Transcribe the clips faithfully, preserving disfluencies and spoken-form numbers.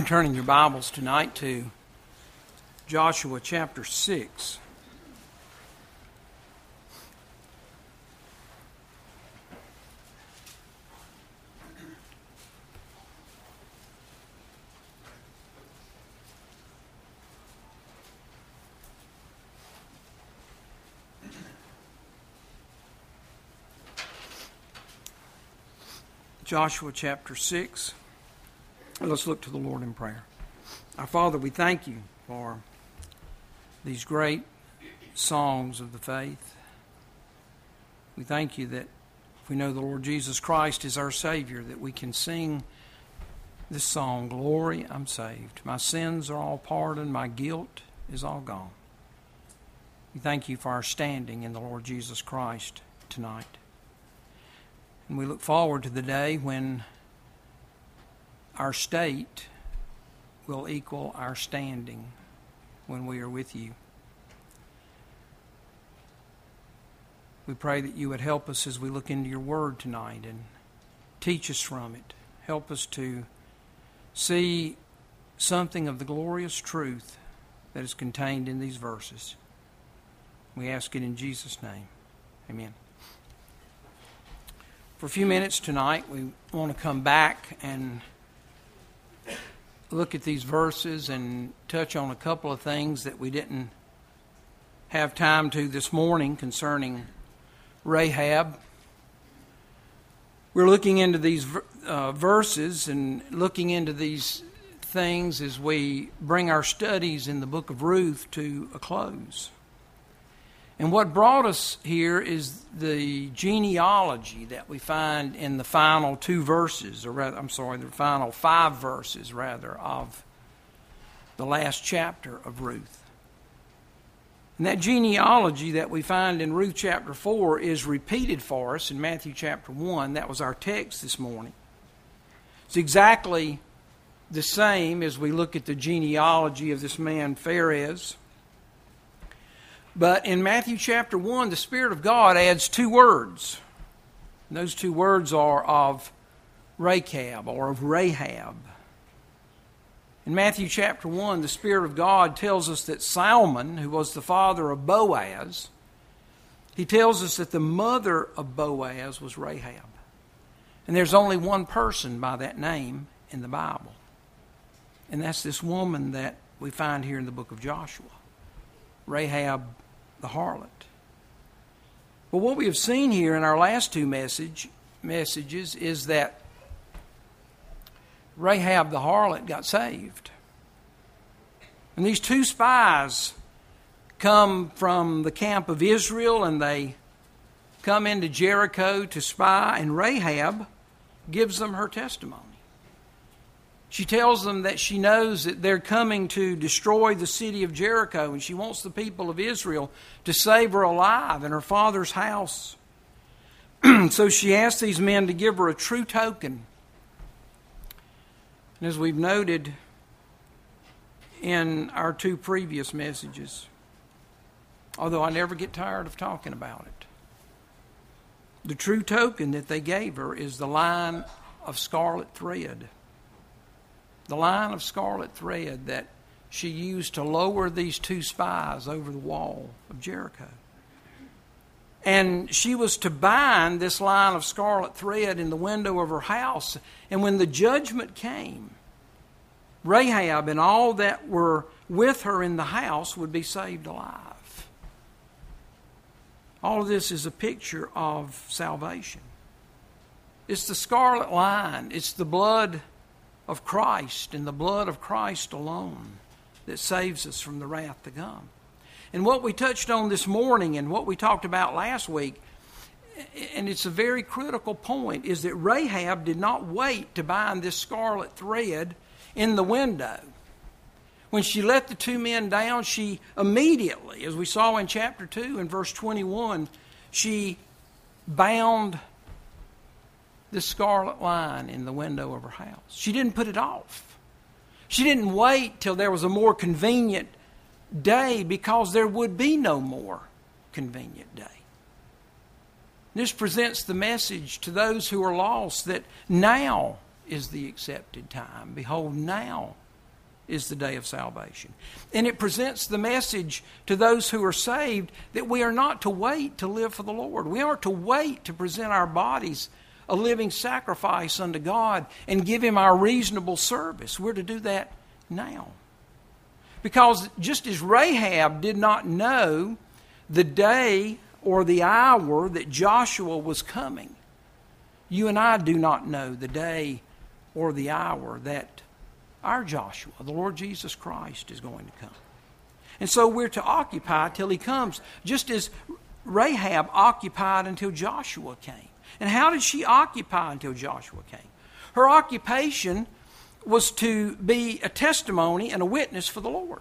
turning your Bibles tonight to Joshua chapter six. Joshua chapter six. Let's look to the Lord in prayer. Our Father, we thank you for these great songs of the faith. We thank you that if we know the Lord Jesus Christ is our Savior, that we can sing this song, Glory, I'm saved. My sins are all pardoned, my guilt is all gone. We thank you for our standing in the Lord Jesus Christ tonight. And we look forward to the day when our state will equal our standing when we are with you. We pray that you would help us as we look into your word tonight and teach us from it. Help us to see something of the glorious truth that is contained in these verses. We ask it in Jesus' name. Amen. For a few minutes tonight, we want to come back and look at these verses and touch on a couple of things that we didn't have time to this morning concerning Rahab. We're looking into these uh, verses and looking into these things as we bring our studies in the book of Ruth to a close. And what brought us here is the genealogy that we find in the final two verses, or rather, I'm sorry, the final five verses, rather, of the last chapter of Ruth. And that genealogy that we find in Ruth chapter four is repeated for us in Matthew chapter one. That was our text this morning. It's exactly the same as we look at the genealogy of this man Pharez. But in Matthew chapter one, the Spirit of God adds two words. And those two words are of Rechab, or of Rahab. In Matthew chapter one, the Spirit of God tells us that Salmon, who was the father of Boaz, he tells us that the mother of Boaz was Rahab. And there's only one person by that name in the Bible. And that's this woman that we find here in the book of Joshua, Rahab the harlot. But what we have seen here in our last two message messages is that Rahab the harlot got saved. And these two spies come from the camp of Israel, and they come into Jericho to spy, and Rahab gives them her testimony. She tells them that she knows that they're coming to destroy the city of Jericho, and she wants the people of Israel to save her alive in her father's house. So she asks these men to give her a true token. And as we've noted in our two previous messages, although I never get tired of talking about it, the true token that they gave her is the line of scarlet thread. The line of scarlet thread that she used to lower these two spies over the wall of Jericho. And she was to bind this line of scarlet thread in the window of her house. And when the judgment came, Rahab and all that were with her in the house would be saved alive. All of this is a picture of salvation. It's the scarlet line. It's the blood of Christ, and the blood of Christ alone, that saves us from the wrath to come. And what we touched on this morning and what we talked about last week, and it's a very critical point, is that Rahab did not wait to bind this scarlet thread in the window. When she let the two men down, she immediately, as we saw in chapter two and verse twenty-one, she bound the scarlet line in the window of her house. She didn't put it off. She didn't wait till there was a more convenient day, because there would be no more convenient day. This presents the message to those who are lost that now is the accepted time. Behold, now is the day of salvation. And it presents the message to those who are saved that we are not to wait to live for the Lord. We aren't to wait to present our bodies a living sacrifice unto God and give Him our reasonable service. We're to do that now. Because just as Rahab did not know the day or the hour that Joshua was coming, you and I do not know the day or the hour that our Joshua, the Lord Jesus Christ, is going to come. And so we're to occupy till He comes, just as Rahab occupied until Joshua came. And how did she occupy until Joshua came? Her occupation was to be a testimony and a witness for the Lord.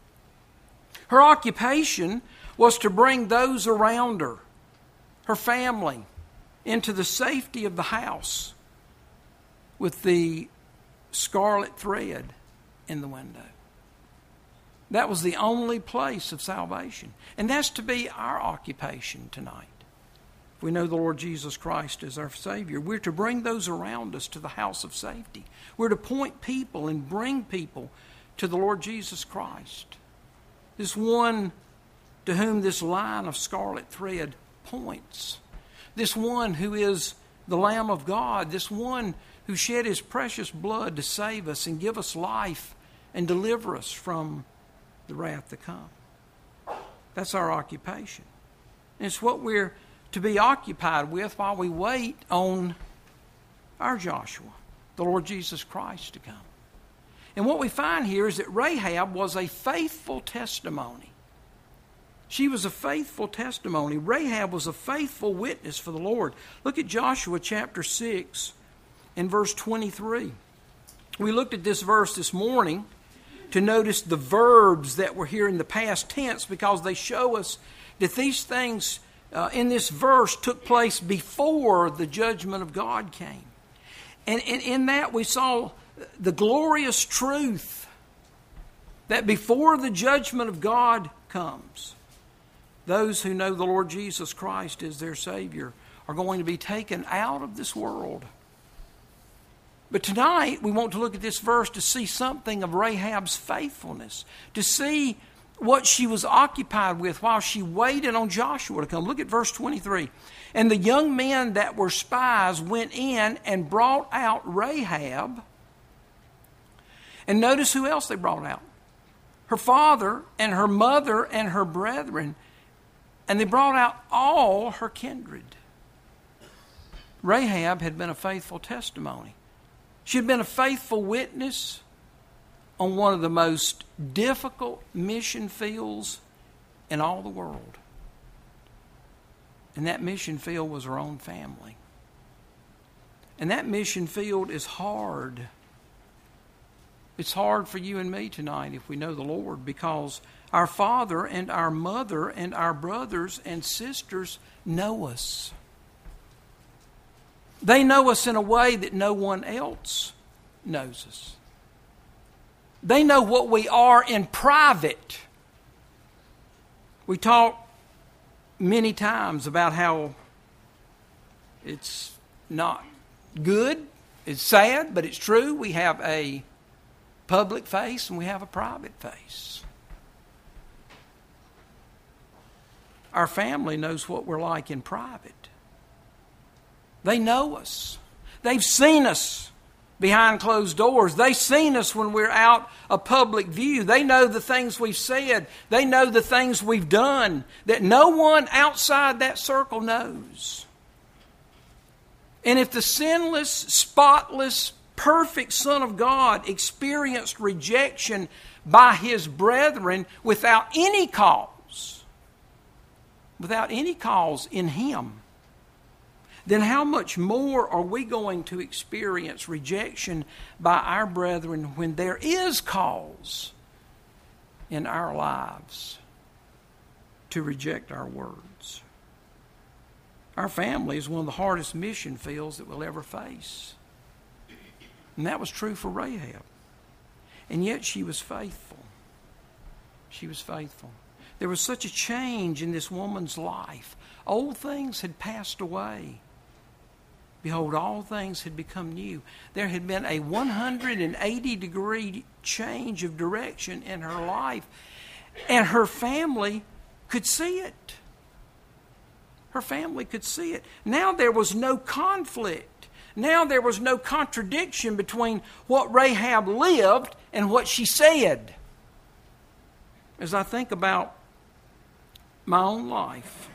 Her occupation was to bring those around her, her family, into the safety of the house with the scarlet thread in the window. That was the only place of salvation. And that's to be our occupation tonight. If we know the Lord Jesus Christ as our Savior, we're to bring those around us to the house of safety. We're to point people and bring people to the Lord Jesus Christ. This one to whom this line of scarlet thread points. This one who is the Lamb of God. This one who shed His precious blood to save us and give us life and deliver us from the wrath to come. That's our occupation. And it's what we're to be occupied with while we wait on our Joshua, the Lord Jesus Christ, to come. And what we find here is that Rahab was a faithful testimony. She was a faithful testimony. Rahab was a faithful witness for the Lord. Look at Joshua chapter six and verse twenty-three. We looked at this verse this morning to notice the verbs that were here in the past tense, because they show us that these things uh, in this verse took place before the judgment of God came. And, and in that we saw the glorious truth that before the judgment of God comes, those who know the Lord Jesus Christ as their Savior are going to be taken out of this world. But tonight we want to look at this verse to see something of Rahab's faithfulness, to see what she was occupied with while she waited on Joshua to come. Look at verse twenty-three. And the young men that were spies went in and brought out Rahab. And notice who else they brought out. Her father and her mother and her brethren. And they brought out all her kindred. Rahab had been a faithful testimony. She had been a faithful witness on one of the most difficult mission fields in all the world. And that mission field was her own family. And that mission field is hard. It's hard for you and me tonight if we know the Lord, because our father and our mother and our brothers and sisters know us. They know us in a way that no one else knows us. They know what we are in private. We talk many times about how it's not good, it's sad, but it's true. We have a public face and we have a private face. Our family knows what we're like in private. They know us. They've seen us behind closed doors. They've seen us when we're out of public view. They know the things we've said. They know the things we've done that no one outside that circle knows. And if the sinless, spotless, perfect Son of God experienced rejection by His brethren without any cause, without any cause in Him, then how much more are we going to experience rejection by our brethren when there is cause in our lives to reject our words? Our family is one of the hardest mission fields that we'll ever face. And that was true for Rahab. And yet she was faithful. She was faithful. There was such a change in this woman's life. Old things had passed away. behold, all things had become new. There had been a one hundred eighty degree change of direction in her life, and her family could see it. Her family could see it. Now there was no conflict. Now there was no contradiction between what Rahab lived and what she said. As I think about my own life,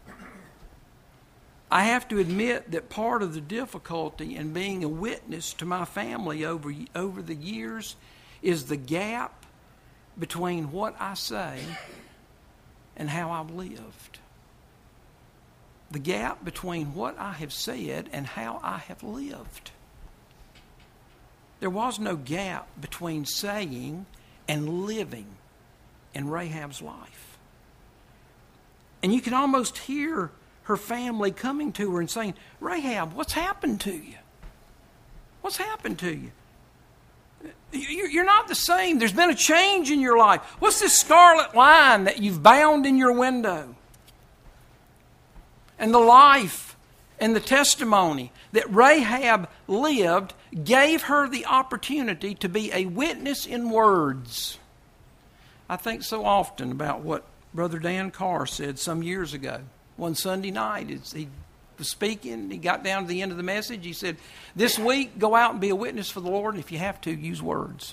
I have to admit that part of the difficulty in being a witness to my family over, over the years is the gap between what I say and how I've lived. The gap between what I have said and how I have lived. There was no gap between saying and living in Rahab's life. And you can almost hear her family coming to her and saying, Rahab, what's happened to you? What's happened to you? You're not the same. There's been a change in your life. What's this scarlet line that you've bound in your window? And the life and the testimony that Rahab lived gave her the opportunity to be a witness in words. I think so often about what Brother Dan Carr said some years ago. One Sunday night, he was speaking, he got down to the end of the message, he said, this week, go out and be a witness for the Lord, and if you have to, use words.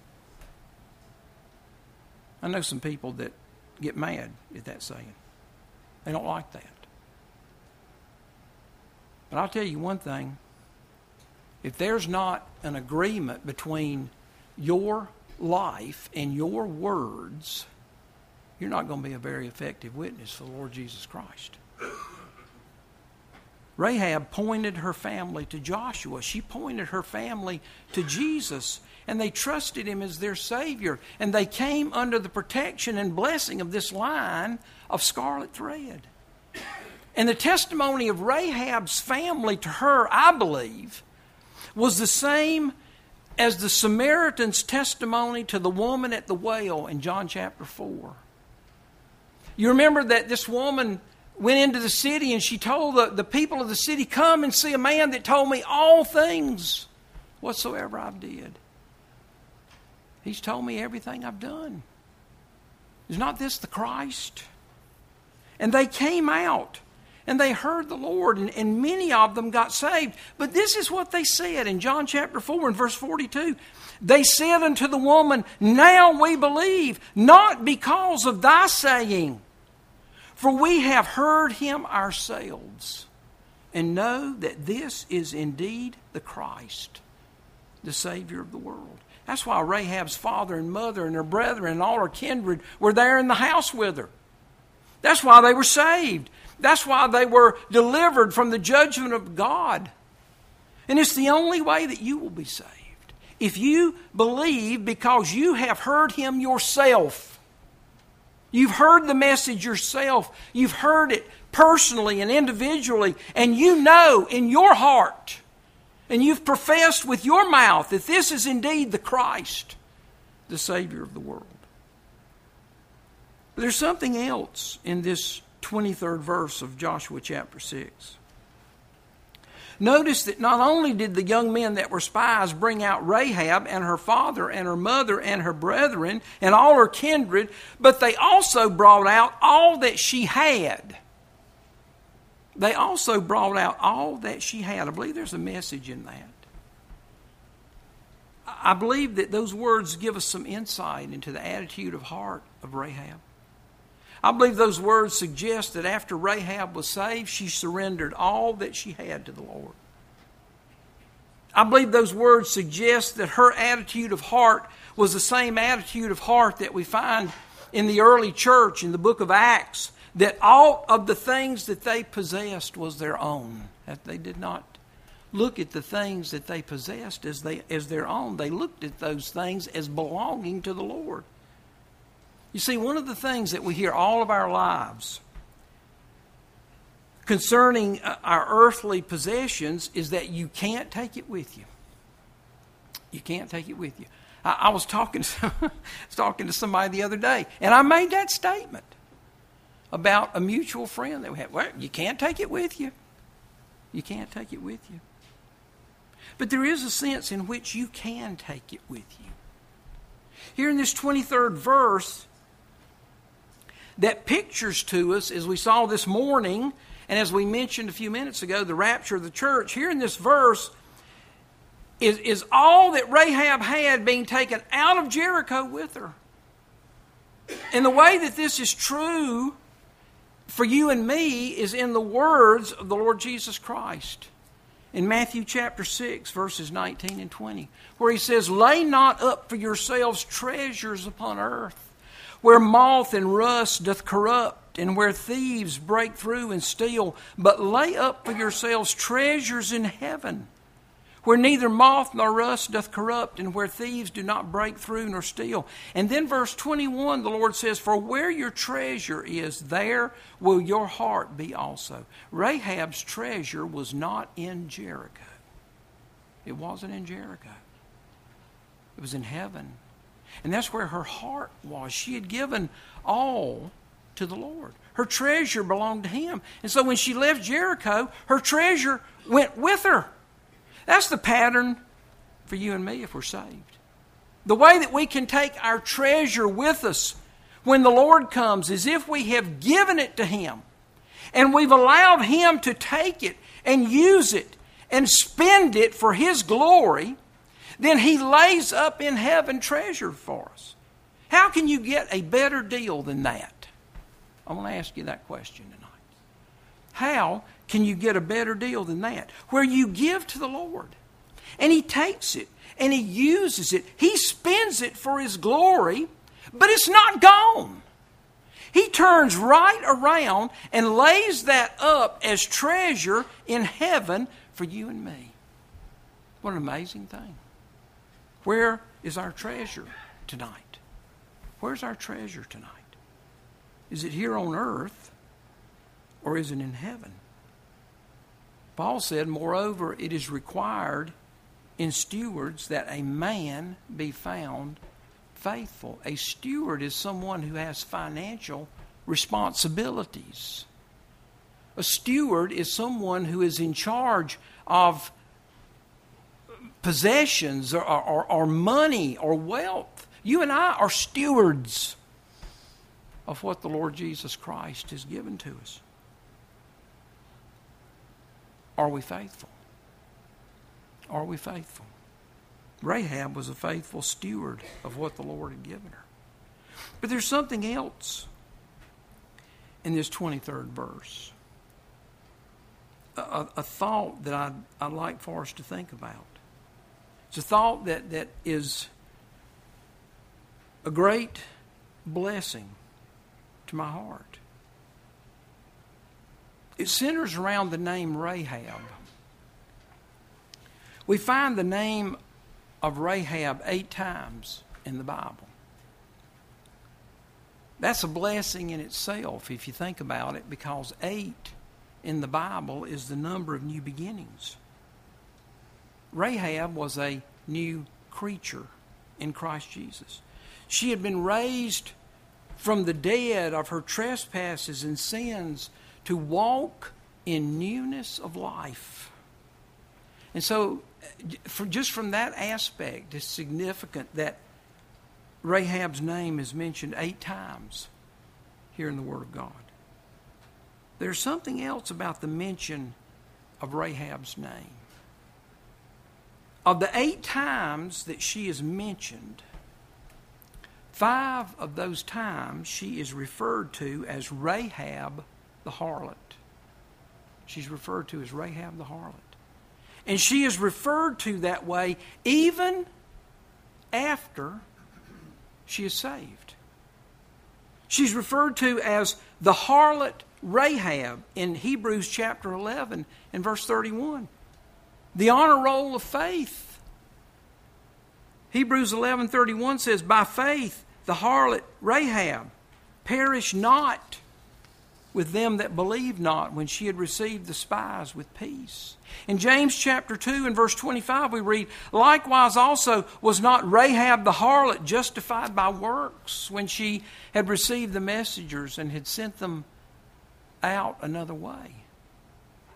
I know some people that get mad at that saying. They don't like that. But I'll tell you one thing. If there's not an agreement between your life and your words, you're not going to be a very effective witness for the Lord Jesus Christ. Rahab pointed her family to Joshua. She pointed her family to Jesus, and they trusted him as their Savior. And they came under the protection and blessing of this line of scarlet thread. And the testimony of Rahab's family to her, I believe, was the same as the Samaritan's testimony to the woman at the well in John chapter four. You remember that this woman went into the city and she told the, the people of the city, come and see a man that told me all things whatsoever I've did. He's told me everything I've done. Is not this the Christ? And they came out and they heard the Lord, and, and many of them got saved. But this is what they said in John chapter four and verse forty-two. They said unto the woman, now we believe, not because of thy saying, for we have heard him ourselves, and know that this is indeed the Christ, the Savior of the world. That's why Rahab's father and mother and her brethren and all her kindred were there in the house with her. That's why they were saved. That's why they were delivered from the judgment of God. And it's the only way that you will be saved. If you believe because you have heard him yourself. You've heard the message yourself. You've heard it personally and individually. And you know in your heart, and you've professed with your mouth that this is indeed the Christ, the Savior of the world. But there's something else in this twenty-third verse of Joshua chapter six. Notice that not only did the young men that were spies bring out Rahab and her father and her mother and her brethren and all her kindred, but they also brought out all that she had. They also brought out all that she had. I believe there's a message in that. I believe that those words give us some insight into the attitude of heart of Rahab. I believe those words suggest that after Rahab was saved, she surrendered all that she had to the Lord. I believe those words suggest that her attitude of heart was the same attitude of heart that we find in the early church in the book of Acts, that all of the things that they possessed was their own. That they did not look at the things that they possessed as, they, as their own. They looked at those things as belonging to the Lord. You see, one of the things that we hear all of our lives concerning our earthly possessions is that you can't take it with you. You can't take it with you. I, I was talking to, I was talking to somebody the other day, and I made that statement about a mutual friend that we had. Well, you can't take it with you. You can't take it with you. But there is a sense in which you can take it with you. Here in this twenty-third verse, that pictures to us, as we saw this morning, and as we mentioned a few minutes ago, the rapture of the church, here in this verse is, is all that Rahab had being taken out of Jericho with her. And the way that this is true for you and me is in the words of the Lord Jesus Christ. In Matthew chapter six, verses nineteen and twenty, where he says, "Lay not up for yourselves treasures upon earth, where moth and rust doth corrupt, and where thieves break through and steal, but lay up for yourselves treasures in heaven, where neither moth nor rust doth corrupt, and where thieves do not break through nor steal." And then verse twenty-one, the Lord says, "For where your treasure is, there will your heart be also." Rahab's treasure was not in Jericho. It wasn't in Jericho. It was in heaven. And that's where her heart was. She had given all to the Lord. Her treasure belonged to Him. And so when she left Jericho, her treasure went with her. That's the pattern for you and me if we're saved. The way that we can take our treasure with us when the Lord comes is if we have given it to Him and we've allowed Him to take it and use it and spend it for His glory, then He lays up in heaven treasure for us. How can you get a better deal than that? I want to ask you that question tonight. How can you get a better deal than that? Where you give to the Lord and He takes it and He uses it. He spends it for His glory, but it's not gone. He turns right around and lays that up as treasure in heaven for you and me. What an amazing thing. Where is our treasure tonight? Where's our treasure tonight? Is it here on earth or is it in heaven? Paul said, "Moreover, it is required in stewards that a man be found faithful." A steward is someone who has financial responsibilities. A steward is someone who is in charge of possessions or, or, or money or wealth. You and I are stewards of what the Lord Jesus Christ has given to us. Are we faithful? Are we faithful? Rahab was a faithful steward of what the Lord had given her. But there's something else in this twenty-third verse. A, a thought that I'd, I'd like for us to think about. It's a thought that, that is a great blessing to my heart. It centers around the name Rahab. We find the name of Rahab eight times in the Bible. That's a blessing in itself if you think about it, because eight in the Bible is the number of new beginnings. Rahab was a new creature in Christ Jesus. She had been raised from the dead of her trespasses and sins to walk in newness of life. And so, for, just from that aspect, it's significant that Rahab's name is mentioned eight times here in the Word of God. There's something else about the mention of Rahab's name. Of the eight times that she is mentioned, five of those times she is referred to as Rahab the harlot. She's referred to as Rahab the harlot. And she is referred to that way even after she is saved. She's referred to as the harlot Rahab in Hebrews chapter eleven and verse thirty-one. The honor roll of faith. Hebrews eleven thirty-one says, "By faith the harlot Rahab perished not with them that believed not, when she had received the spies with peace." In James chapter two and verse twenty-five we read, "Likewise also was not Rahab the harlot justified by works, when she had received the messengers and had sent them out another way."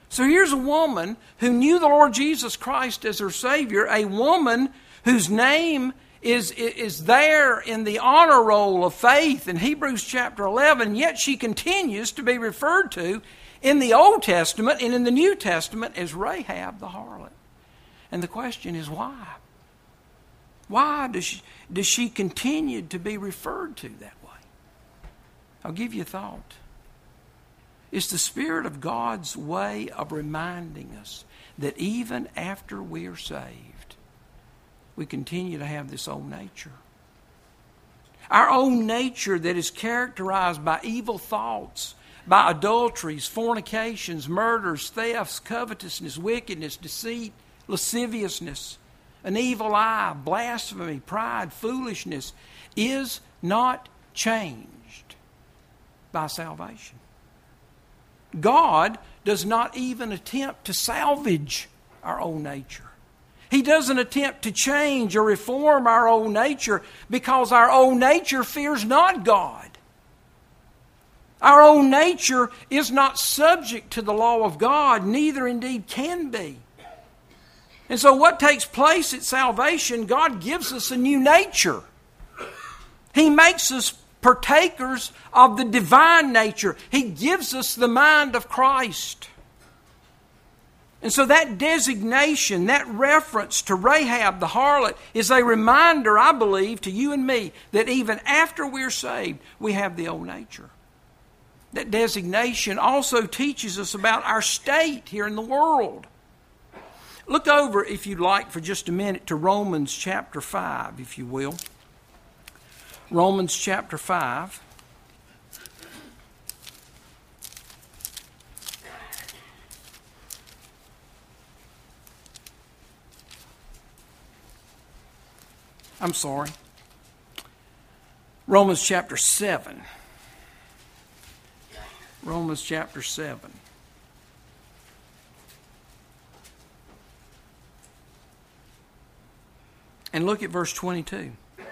So here's a woman who knew the Lord Jesus Christ as her Savior, a woman whose name is, is there in the honor roll of faith in Hebrews chapter eleven, yet she continues to be referred to in the Old Testament and in the New Testament as Rahab the harlot. And the question is why? Why does she, does she continue to be referred to that way? I'll give you a thought. It's the Spirit of God's way of reminding us that even after we are saved, we continue to have this old nature. Our own nature that is characterized by evil thoughts, by adulteries, fornications, murders, thefts, covetousness, wickedness, deceit, lasciviousness, an evil eye, blasphemy, pride, foolishness, is not changed by salvation. God does not even attempt to salvage our old nature. He doesn't attempt to change or reform our old nature because our old nature fears not God. Our own nature is not subject to the law of God, neither indeed can be. And so what takes place at salvation, God gives us a new nature. He makes us partakers of the divine nature. He gives us the mind of Christ. And so that designation, that reference to Rahab the harlot is a reminder, I believe, to you and me that even after we're saved, we have the old nature. That designation also teaches us about our state here in the world. Look over, if you'd like, for just a minute to Romans chapter five, if you will. Romans chapter five. I'm sorry. Romans chapter seven. Romans chapter seven. And look at verse twenty-two.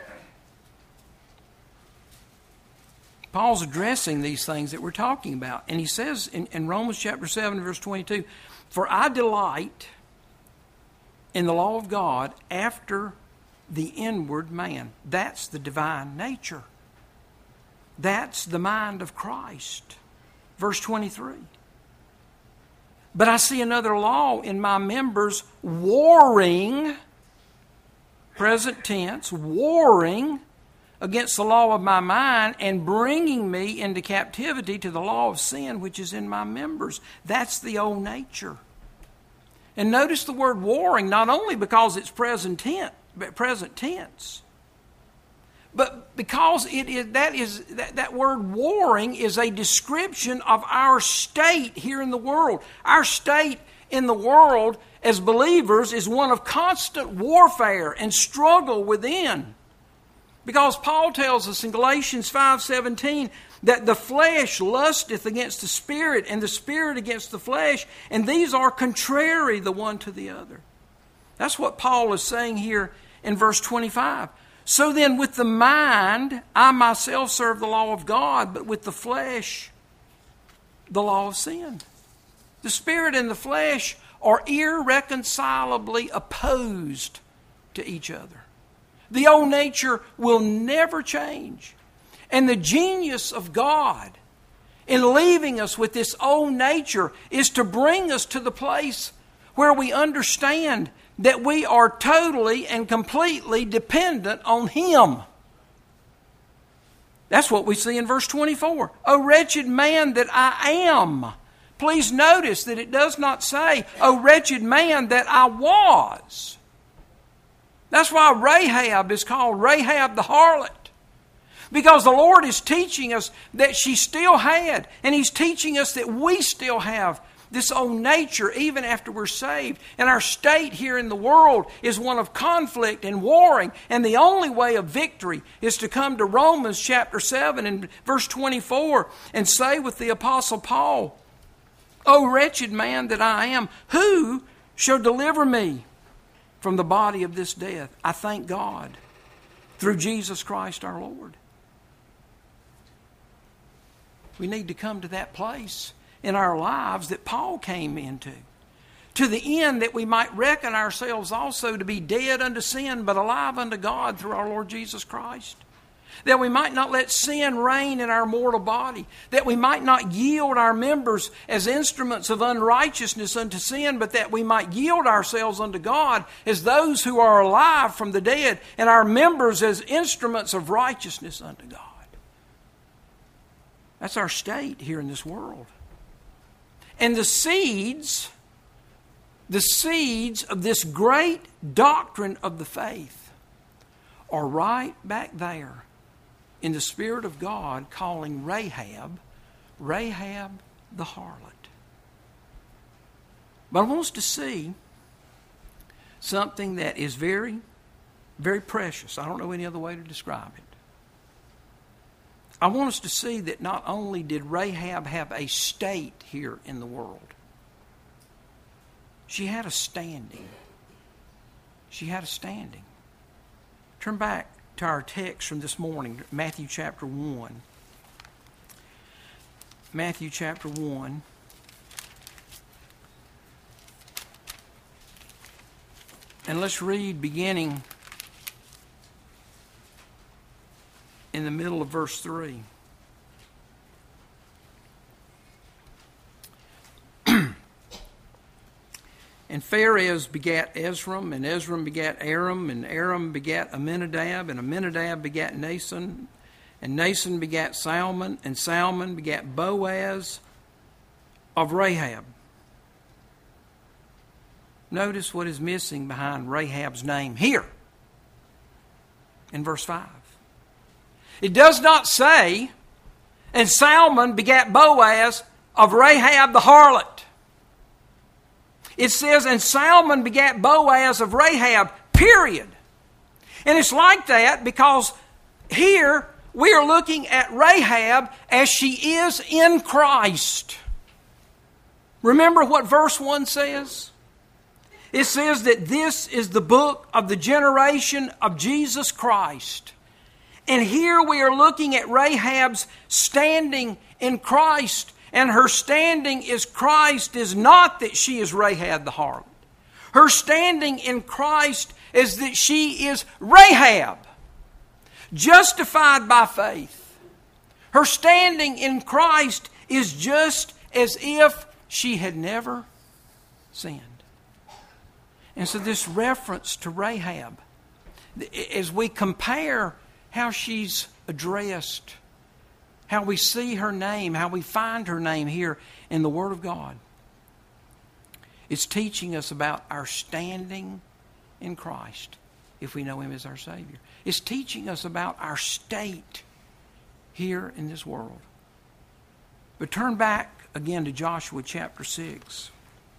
Paul's addressing these things that we're talking about. And he says in, in Romans chapter seven, verse twenty-two, "For I delight in the law of God after the inward man." That's the divine nature. That's the mind of Christ. Verse twenty-three. "But I see another law in my members, warring," present tense, warring against the law of my mind and bringing me into captivity to the law of sin which is in my members. That's the old nature. And notice the word warring, not only because it's present tense, but present tense, but because it is that is that, that word warring is a description of our state here in the world. Our state in the world as believers is one of constant warfare and struggle within. Because Paul tells us in Galatians five seventeen that the flesh lusteth against the spirit and the spirit against the flesh, and these are contrary the one to the other. That's what Paul is saying here in verse twenty-five. "So then with the mind I myself serve the law of God, but with the flesh the law of sin." The spirit and the flesh are irreconcilably opposed to each other. The old nature will never change. And the genius of God in leaving us with this old nature is to bring us to the place where we understand that we are totally and completely dependent on Him. That's what we see in verse twenty-four. "O wretched man that I am." Please notice that it does not say, "O wretched man that I was." That's why Rahab is called Rahab the harlot. Because the Lord is teaching us that she still had, and He's teaching us that we still have this old nature even after we're saved. And our state here in the world is one of conflict and warring. And the only way of victory is to come to Romans chapter seven and verse twenty-four and say with the Apostle Paul, "O wretched man that I am, who shall deliver me from the body of this death? I thank God through Jesus Christ our Lord." We need to come to that place in our lives that Paul came into, to the end that we might reckon ourselves also to be dead unto sin, but alive unto God through our Lord Jesus Christ. That we might not let sin reign in our mortal body, that we might not yield our members as instruments of unrighteousness unto sin, but that we might yield ourselves unto God as those who are alive from the dead, and our members as instruments of righteousness unto God. That's our state here in this world. And the seeds, the seeds of this great doctrine of the faith are right back there in the Spirit of God calling Rahab, Rahab the harlot. But I want us to see something that is very, very precious. I don't know any other way to describe it. I want us to see that not only did Rahab have a state here in the world, she had a standing. She had a standing. Turn back to our text from this morning, Matthew chapter one. Matthew chapter one. And let's read beginning in the middle of verse three. And Pharez begat Esrom, and Esrom begat Aram, and Aram begat Aminadab, and Aminadab begat Nason, and Nason begat Salmon, and Salmon begat Boaz of Rahab. Notice what is missing behind Rahab's name here in verse five. It does not say, and Salmon begat Boaz of Rahab the harlot. It says, and Salmon begat Boaz of Rahab, period. And it's like that because here we are looking at Rahab as she is in Christ. Remember what verse one says? It says that this is the book of the generation of Jesus Christ. And here we are looking at Rahab's standing in Christ. And her standing is Christ is not that she is Rahab the harlot. Her standing in Christ is that she is Rahab, justified by faith. Her standing in Christ is just as if she had never sinned. And so this reference to Rahab, as we compare how she's addressed, how we see her name, how we find her name here in the Word of God, it's teaching us about our standing in Christ if we know Him as our Savior. It's teaching us about our state here in this world. But turn back again to Joshua chapter six,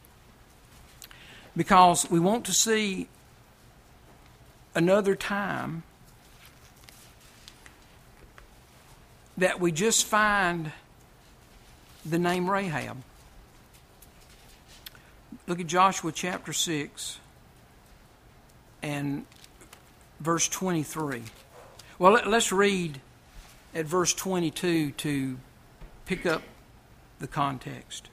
because we want to see another time that we just find the name Rahab. Look at Joshua chapter six and verse twenty-three. Well, let's read at verse twenty-two to pick up the context.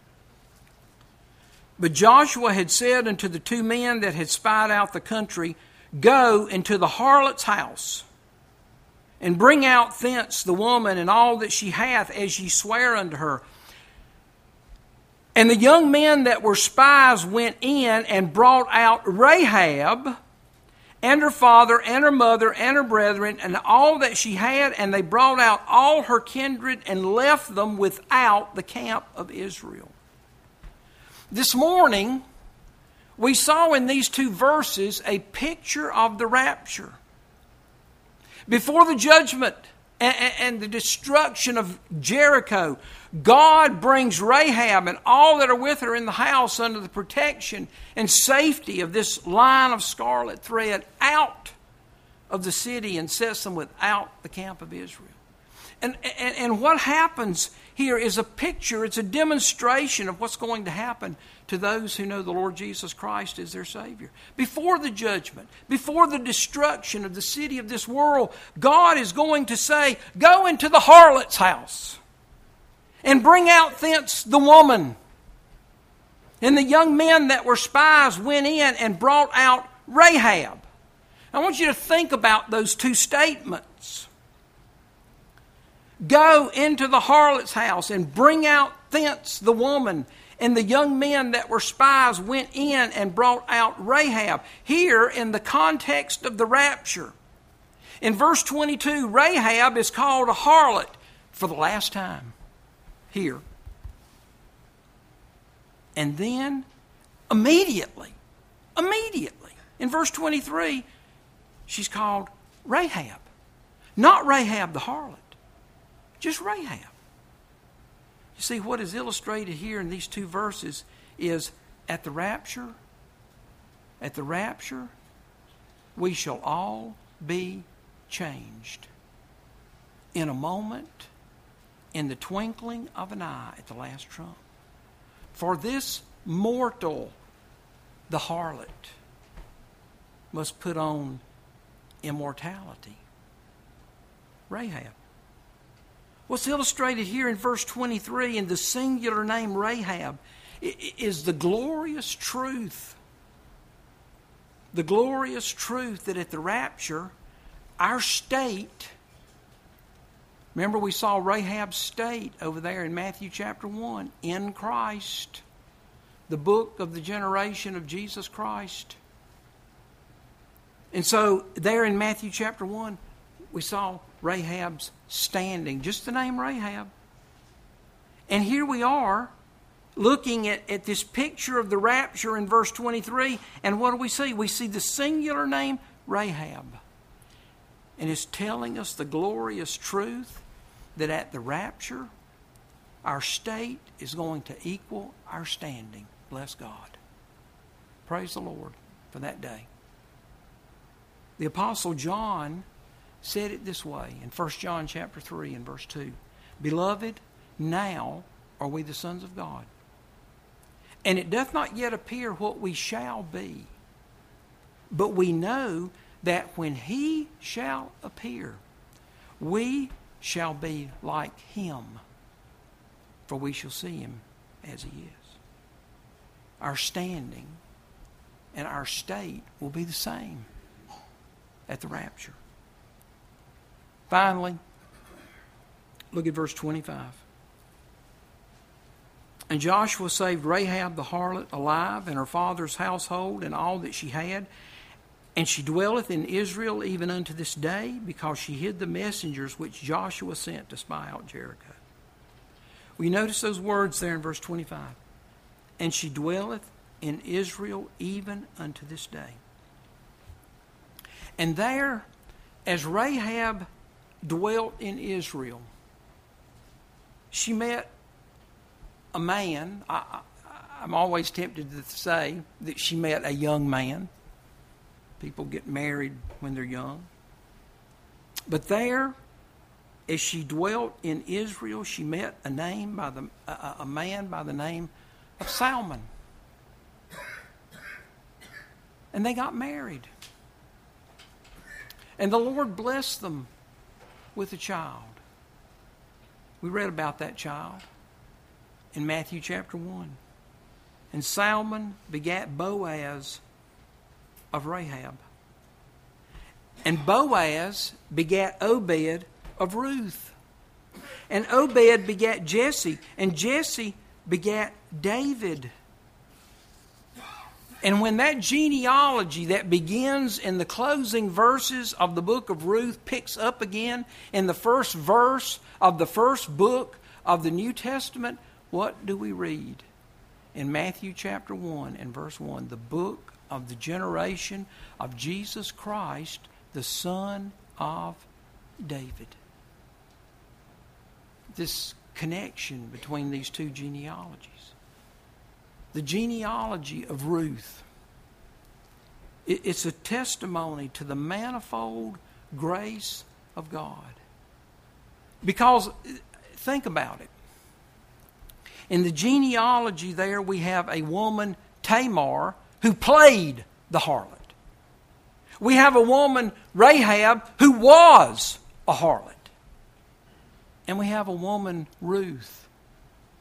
But Joshua had said unto the two men that had spied out the country, Go into the harlot's house, and bring out thence the woman and all that she hath, as ye swear unto her. And the young men that were spies went in and brought out Rahab and her father and her mother and her brethren and all that she had, and they brought out all her kindred and left them without the camp of Israel. This morning, we saw in these two verses a picture of the rapture. Before the judgment and the destruction of Jericho, God brings Rahab and all that are with her in the house under the protection and safety of this line of scarlet thread out of the city and sets them without the camp of Israel. And, and, and what happens here is a picture, it's a demonstration of what's going to happen to those who know the Lord Jesus Christ as their Savior. Before the judgment, before the destruction of the city of this world, God is going to say, Go into the harlot's house. and bring out thence the woman. And the young men that were spies went in and brought out Rahab. I want you to think about those two statements. Go into the harlot's house and bring out thence the woman. And the young men that were spies went in and brought out Rahab. Here, in the context of the rapture, in verse twenty-two, Rahab is called a harlot for the last time here. And then, immediately, immediately, in verse twenty-three, she's called Rahab. Not Rahab the harlot, just Rahab. You see, what is illustrated here in these two verses is at the rapture, at the rapture, we shall all be changed. In a moment, in the twinkling of an eye at the last trump. For this mortal, the harlot, must put on immortality. Rahab. What's illustrated here in verse twenty-three in the singular name Rahab is the glorious truth. The glorious truth that at the rapture, our state, remember we saw Rahab's state over there in Matthew chapter one, in Christ, the book of the generation of Jesus Christ. And so there in Matthew chapter one, we saw Rahab's standing, just the name Rahab. And here we are looking at, at this picture of the rapture in verse twenty-three, and what do we see? We see the singular name Rahab. And it's telling us the glorious truth that at the rapture, our state is going to equal our standing. Bless God. Praise the Lord for that day. The Apostle John said it this way in First John chapter three and verse two. Beloved, now are we the sons of God. And it doth not yet appear what we shall be. But we know that when he shall appear, we shall be like him, for we shall see him as he is. Our standing and our state will be the same at the rapture. Finally, look at verse twenty-five. And Joshua saved Rahab the harlot alive, and her father's household, and all that she had. And she dwelleth in Israel even unto this day, because she hid the messengers which Joshua sent to spy out Jericho. We notice those words there in verse twenty-five. And she dwelleth in Israel even unto this day. And there, as Rahab dwelt in Israel, she met a man. I, I, I'm always tempted to say that she met a young man. People get married when they're young. But there, as she dwelt in Israel, she met a name by the a, a man by the name of Salmon. And they got married. And the Lord blessed them with a child. We read about that child in Matthew chapter one. And Salmon begat Boaz of Rahab. And Boaz begat Obed of Ruth. And Obed begat Jesse. And Jesse begat David. And when that genealogy that begins in the closing verses of the book of Ruth picks up again in the first verse of the first book of the New Testament, what do we read? In Matthew chapter one and verse one, the book of the generation of Jesus Christ, the son of David. This connection between these two genealogies. The genealogy of Ruth, it's a testimony to the manifold grace of God. Because, think about it. In the genealogy there, we have a woman, Tamar, who played the harlot. We have a woman, Rahab, who was a harlot. And we have a woman, Ruth,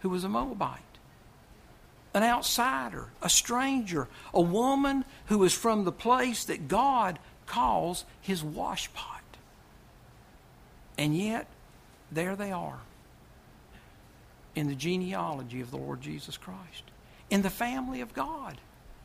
who was a Moabite, an outsider, a stranger, a woman who was from the place that God calls his washpot. And yet, there they are in the genealogy of the Lord Jesus Christ, in the family of God.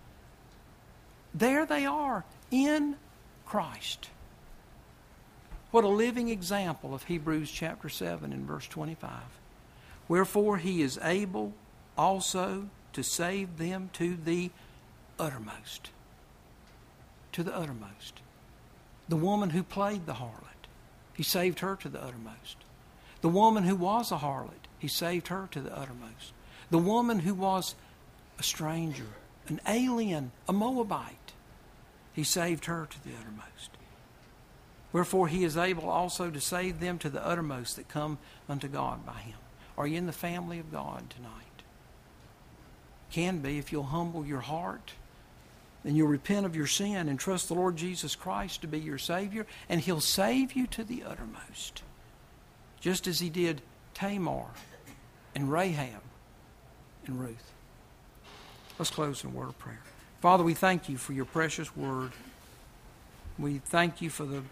There they are in Christ. What a living example of Hebrews chapter seven and verse twenty-five. Wherefore he is able also to save them to the uttermost. To the uttermost. The woman who played the harlot, he saved her to the uttermost. The woman who was a harlot, he saved her to the uttermost. The woman who was a stranger, an alien, a Moabite, he saved her to the uttermost. Wherefore he is able also to save them to the uttermost that come unto God by him. Are you in the family of God tonight? Can be if you'll humble your heart and you'll repent of your sin and trust the Lord Jesus Christ to be your Savior, and he'll save you to the uttermost. Just as he did Tamar and Rahab and Ruth. Let's close in a word of prayer. Father, we thank you for your precious word. We thank you for the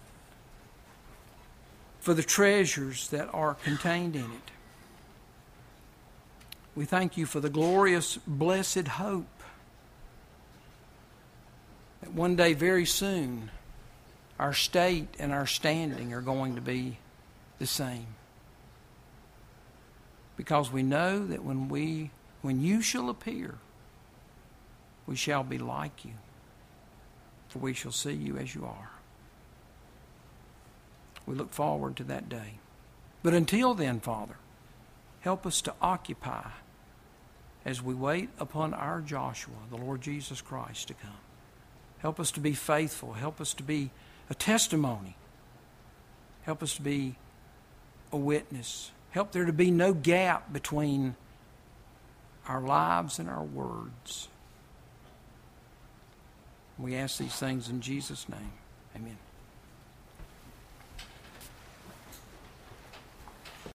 for the treasures that are contained in it. We thank you for the glorious, blessed hope that one day, very soon, our state and our standing are going to be the same. Because we know that when we, when you shall appear, we shall be like you, for we shall see you as you are. We look forward to that day. But until then, Father, help us to occupy as we wait upon our Joshua, the Lord Jesus Christ, to come. Help us to be faithful. Help us to be a testimony. Help us to be a witness. Help there to be no gap between our lives and our words. We ask these things in Jesus' name. Amen.